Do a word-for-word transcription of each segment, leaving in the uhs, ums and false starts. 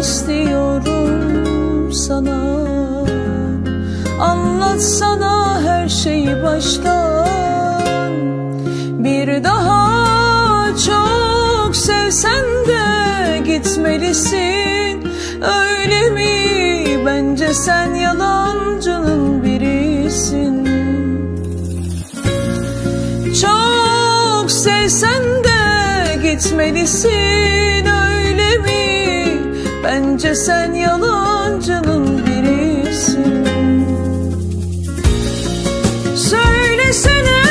istiyorum sana. Anlatsana her şeyi baştan. Bir daha çok sevsen de gitmelisin, öyle mi? Bence sen yalancının birisin. Çok sevsen de gitmelisin, öyle mi? Bence sen yalancının birisin. Söylesene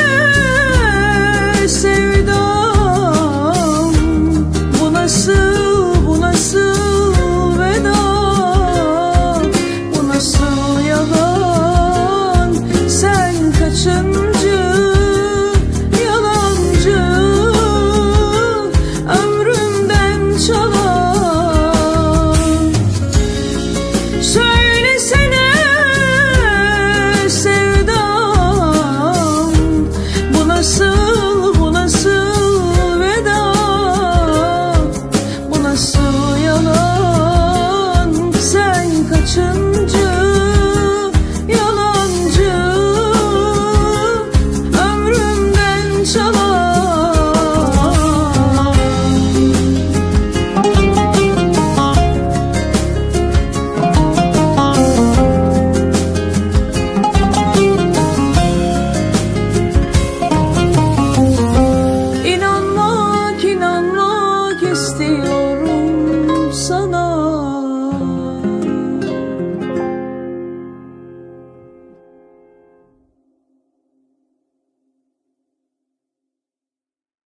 sevdam, bu nasıl, bu nasıl veda, bu nasıl yalan? Sen kaçıncı yalancı ömrümden çalan? Söylesene sevdam, bu nasıl, bu nasıl veda, bu nasıl yalan? Sen kaçıncı yalancı ömrümden çalan? İnanmak, inanmak istiyorum sana.